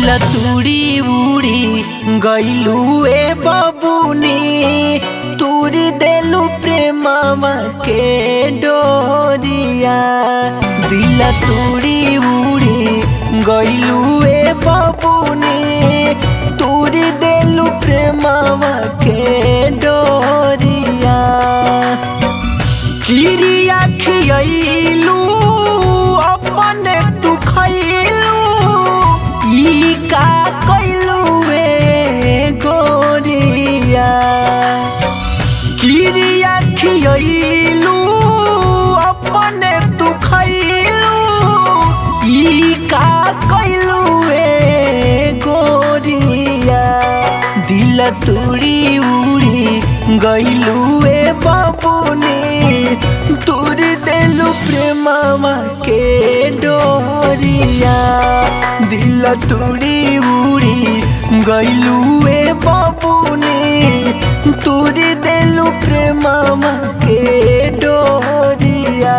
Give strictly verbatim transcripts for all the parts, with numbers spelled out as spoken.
दिल तुड़ी उड़ी गईलू ए बबुनी तुरी देलू प्रेमवा के डोरिया। दिल तुड़ी उड़ी गईलू ए बबुनी तुरी देलू प्रेमवा के डोरिया। किरिया खियलू अपने तू खैलू ई का कैलू ए गोरिया। किरिया खियलू अपने तू खैलू ई का कैलू ए गोरिया। दिल तुड़ी उड़ी गईलू ए बबुनी तुर देलू प्रेमवा के डोरिया। दिल तुड़ी उड़ी गईलू ए बबुनी तुर देलू प्रेमवा के डोरिया।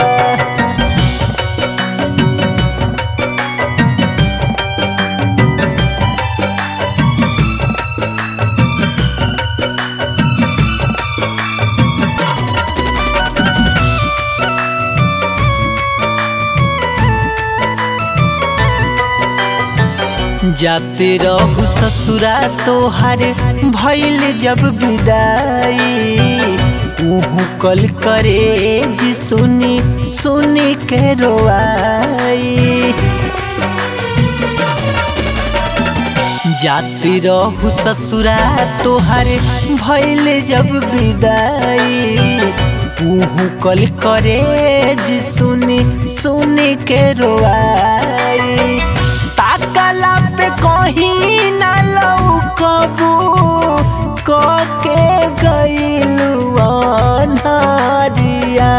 जाते रहू ससुरा तोहार भइल जब विदाई उहु कल करे जी सुनी सुनी के रोआई। जाते रहू ससुरा तोहार भइल जब विदाई उहु कल करे जी सुनी सुनी के रोआई। ताकला पे कहीं ना लौकबू कके गईलू अनहरिया।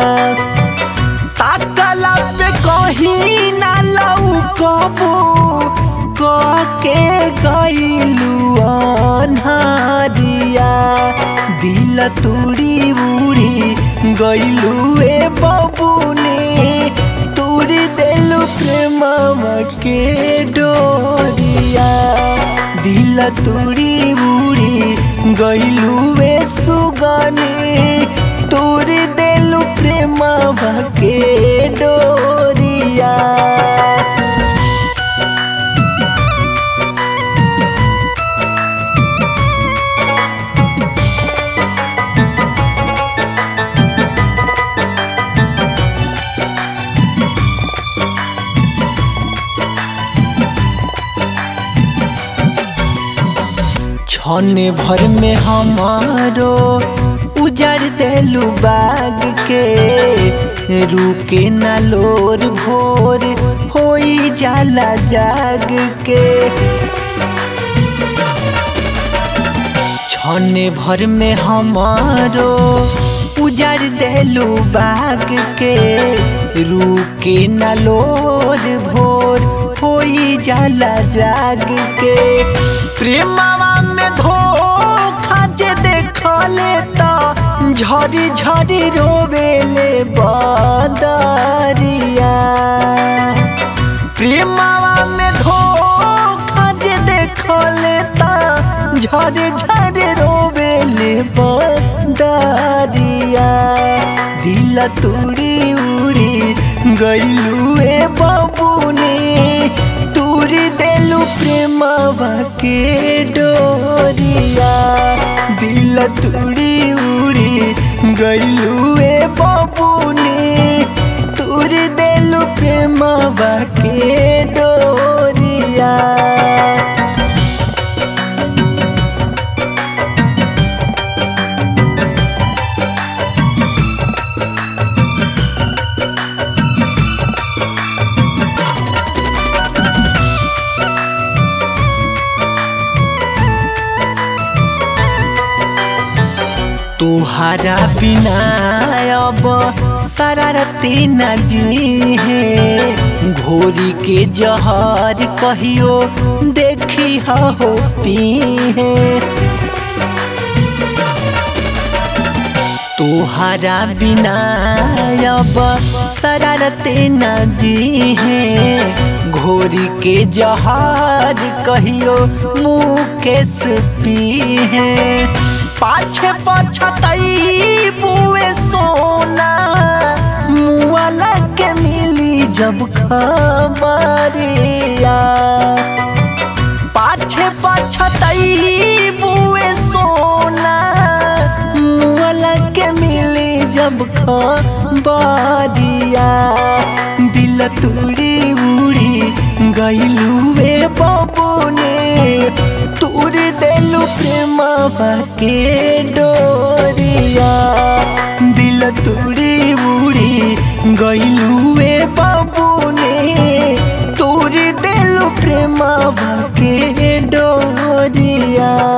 ताकला पे कहीं ना लौकबू कके गईलू अनहरिया। दिल तुड़ी उड़ी गईलू ए बबुनी तुरी देलू प्रेमवा के डोरिया। दिल तुड़ी उड़ी गईलू ए सुगनी तुरी देलू प्रेमवा के डोरिया। छने भर में हमारो उजड़ देलू बाग के रुके ना लोर भोर होई जाला जाग के। छने भर में हमारो उजड़ देलू बाग के रुके ना लोर भोर होई जाला जाग के। प्रेमवा में धोखा जे देखले त झरी झरी रोवेले बदरिया। प्रेमवा में धोखा जे देखले त झरी झरी रोवेले बदरिया। दिल तुड़ी उड़ी गईलू ए बबुनी तुरी देलू प्रेमवा के डोरिया। दिल तुड़ी उड़ी गईलू ए बबुनी तुरी देलू प्रेमवा के डोरिया। तोहरा बिना अब शरारती न जी है घोरी के जहर कहियो देखी हो पी है। तोहरा बिना अब शरारती न जी है घोरी के जहाज कहियो मुकेश पीहे पाछे पछतई बुए सोना मुआला के मिली जब खबरिया पाछे पछतई बुए सोना मुआला के मिली जब खबरिया दिल तुड़ी उड़ी गईलुए बबुने तूर देलु प्रेमवा के डोरिया दिल तुड़ी उड़ी गईलुए बबुने तूर देलु प्रेमवा के डोरिया।